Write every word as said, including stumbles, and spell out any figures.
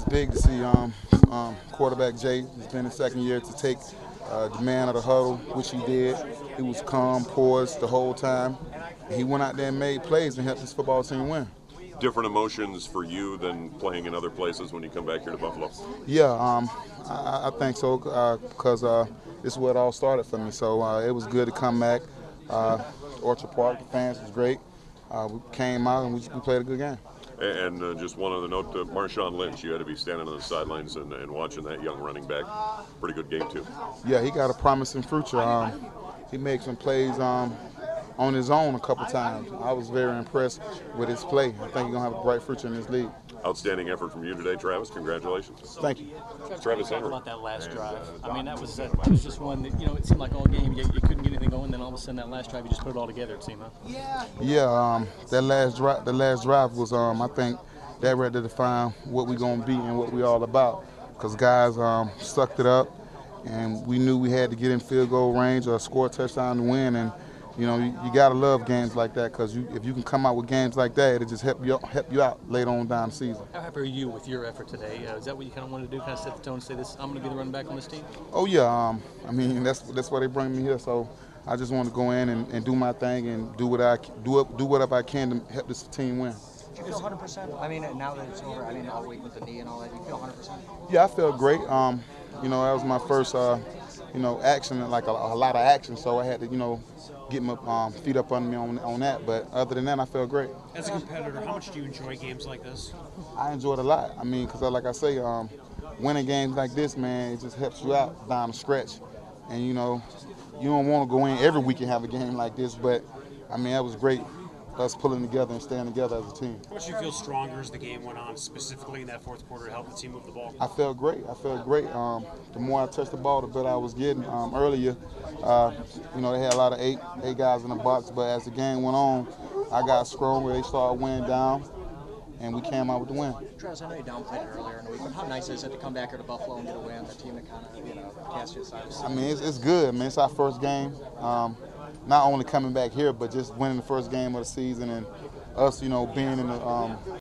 big to see um, um, quarterback Jay, who's been in second year, to take uh, the man of the huddle, which he did. He was calm, poised the whole time. He went out there and made plays and helped his football team win. Different emotions for you than playing in other places when you come back here to Buffalo? Yeah, um, I, I think so, uh, because uh, this is where it all started for me. So uh, it was good to come back. Uh, Orchard Park, the fans was great. Uh, we came out and we, we played a good game. And uh, just one other note, uh, Marshawn Lynch, you had to be standing on the sidelines and, and watching that young running back. Pretty good game, too. Yeah, he got a promising future. Um, he made some plays um, on his own a couple times. I was very impressed with his play. I think he's going to have a bright future in this league. Outstanding effort from you today, Travis. Congratulations. Thank you. Travis Talk Henry. about that last drive. I mean, that was, uh, that was just one that, you know, it seemed like all game you, you couldn't get anything going, then all of a sudden that last drive you just put it all together, it seemed, huh? Yeah, um, that last drive, the last drive was, um, I think, that ready to define what we're going to be and what we're all about. Because guys um, sucked it up, and we knew we had to get in field goal range or score a touchdown to win. And you know, you, you gotta love games like that, because you, if you can come out with games like that, it just help you help you out later on down the season. How happy are you with your effort today? Uh, is that what you kind of wanted to do? Kind of set the tone, and say this, I'm going to be the running back on this team? Oh yeah, um, I mean that's that's why they bring me here. So I just want to go in and, and do my thing and do what I do do whatever I can to help this team win. Do you feel one hundred percent? I mean, now that it's over, I mean, all week with the knee and all that, do you feel one hundred percent? Yeah, I felt great. Um, you know, that was my first, uh, you know, action, like a, a lot of action. So I had to, you know, get my um, feet up under me on, on that. But other than that, I felt great. As a competitor, how much do you enjoy games like this? I enjoy it a lot. I mean, because like I say, um, winning games like this, man, it just helps you out down the stretch. And, you know, you don't want to go in every week and have a game like this. But, I mean, that was great, us pulling together and staying together as a team. How much do you feel stronger as the game went on, specifically in that fourth quarter, to help the team move the ball? I felt great. I felt great. Um, the more I touched the ball, the better I was getting. Um, earlier, uh, you know, they had a lot of eight eight guys in the box, but as the game went on, I got stronger. They started winning down, and we came out with the win. Travis, I know you downplayed it earlier in the week, but how nice is it to come back here to Buffalo and get a win, the team that kind of, you know, cast you aside? I mean, it's, it's good. I mean, it's our first game. Um, not only coming back here, but just winning the first game of the season and us, you know, being in the um,